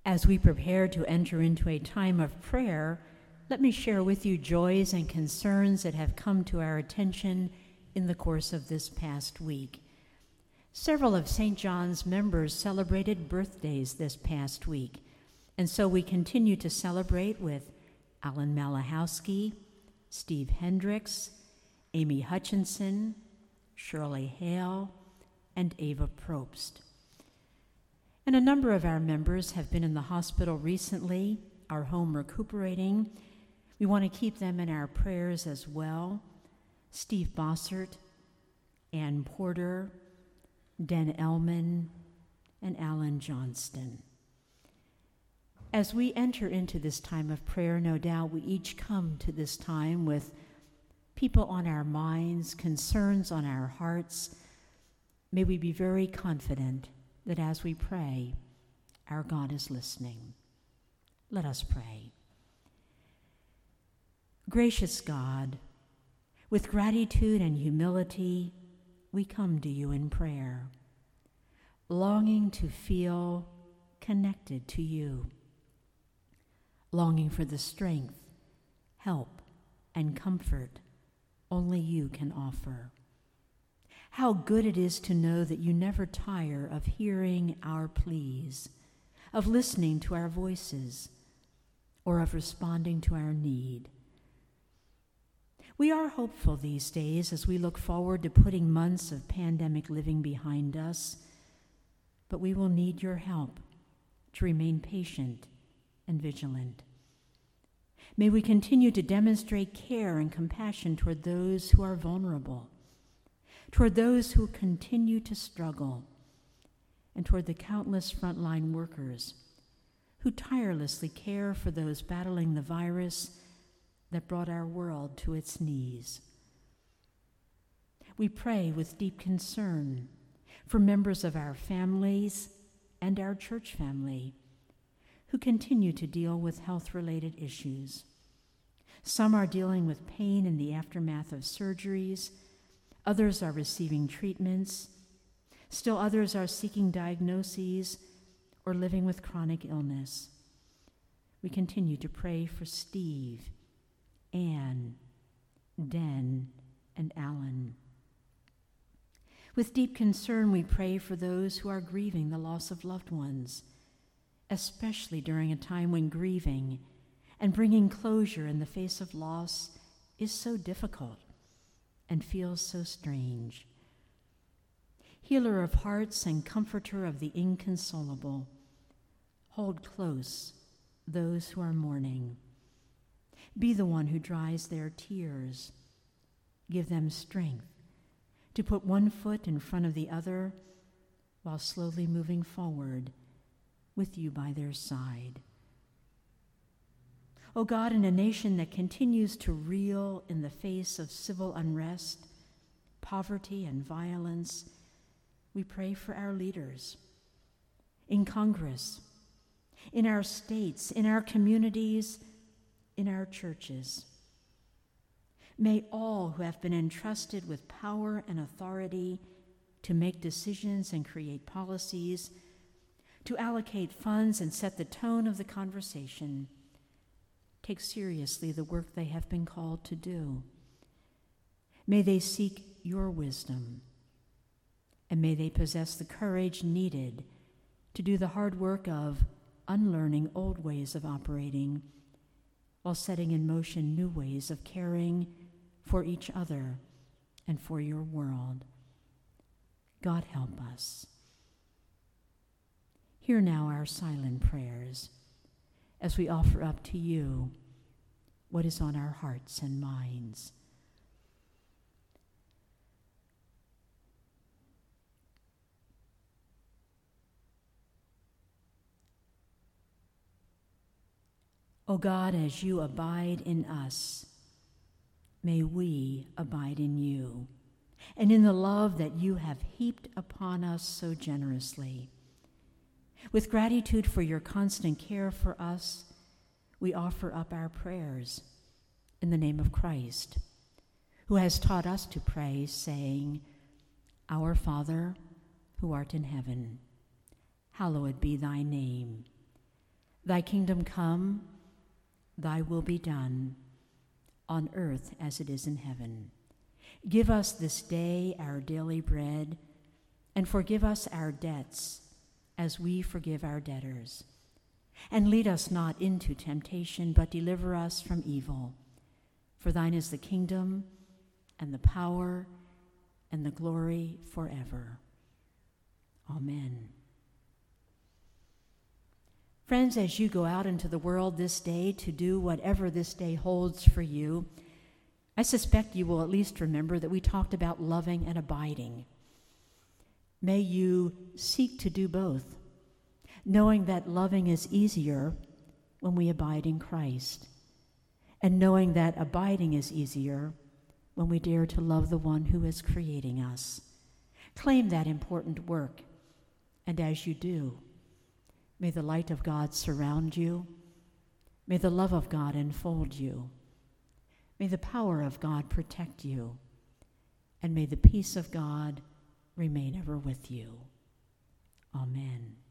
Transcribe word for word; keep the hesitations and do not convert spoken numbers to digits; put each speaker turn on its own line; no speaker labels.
As we prepare to enter into a time of prayer, let me share with you joys and concerns that have come to our attention in the course of this past week. Several of Saint John's members celebrated birthdays this past week, and so we continue to celebrate with Alan Malachowski, Steve Hendricks, Amy Hutchinson, Shirley Hale, and Ava Probst. And a number of our members have been in the hospital recently, our home recuperating. We want to keep them in our prayers as well. Steve Bossert, Ann Porter, Den Ellman, and Alan Johnston. As we enter into this time of prayer, no doubt we each come to this time with people on our minds, concerns on our hearts. May we be very confident that as we pray, our God is listening. Let us pray. Gracious God, with gratitude and humility, we come to you in prayer, longing to feel connected to you, longing for the strength, help, and comfort only you can offer. How good it is to know that you never tire of hearing our pleas, of listening to our voices, or of responding to our need. We are hopeful these days as we look forward to putting months of pandemic living behind us, but we will need your help to remain patient and vigilant. May we continue to demonstrate care and compassion toward those who are vulnerable, toward those who continue to struggle, and toward the countless frontline workers who tirelessly care for those battling the virus that brought our world to its knees. We pray with deep concern for members of our families and our church family who continue to deal with health-related issues. Some are dealing with pain in the aftermath of surgeries. Others are receiving treatments. Still others are seeking diagnoses or living with chronic illness. We continue to pray for Steve, Anne, Den, and Alan. With deep concern, we pray for those who are grieving the loss of loved ones, especially during a time when grieving and bringing closure in the face of loss is so difficult and feels so strange. Healer of hearts and comforter of the inconsolable, hold close those who are mourning. Be the one who dries their tears. Give them strength to put one foot in front of the other while slowly moving forward with you by their side. O God, in a nation that continues to reel in the face of civil unrest, poverty, and violence, we pray for our leaders in Congress, in our states, in our communities, in our churches. May all who have been entrusted with power and authority to make decisions and create policies, to allocate funds and set the tone of the conversation, take seriously the work they have been called to do. May they seek your wisdom, and may they possess the courage needed to do the hard work of unlearning old ways of operating while setting in motion new ways of caring for each other and for your world. God help us. Hear now our silent prayers as we offer up to you what is on our hearts and minds. O God, as you abide in us, may we abide in you, and in the love that you have heaped upon us so generously. With gratitude for your constant care for us, we offer up our prayers in the name of Christ, who has taught us to pray, saying, Our Father, who art in heaven, hallowed be thy name. Thy kingdom come, thy will be done, on earth as it is in heaven. Give us this day our daily bread, and forgive us our debts as we forgive our debtors. And lead us not into temptation, but deliver us from evil. For thine is the kingdom, and the power, and the glory forever. Amen. Friends, as you go out into the world this day to do whatever this day holds for you, I suspect you will at least remember that we talked about loving and abiding. May you seek to do both, knowing that loving is easier when we abide in Christ, and knowing that abiding is easier when we dare to love the one who is creating us. Claim that important work, and as you do, may the light of God surround you. May the love of God enfold you. May the power of God protect you. And may the peace of God remain ever with you. Amen.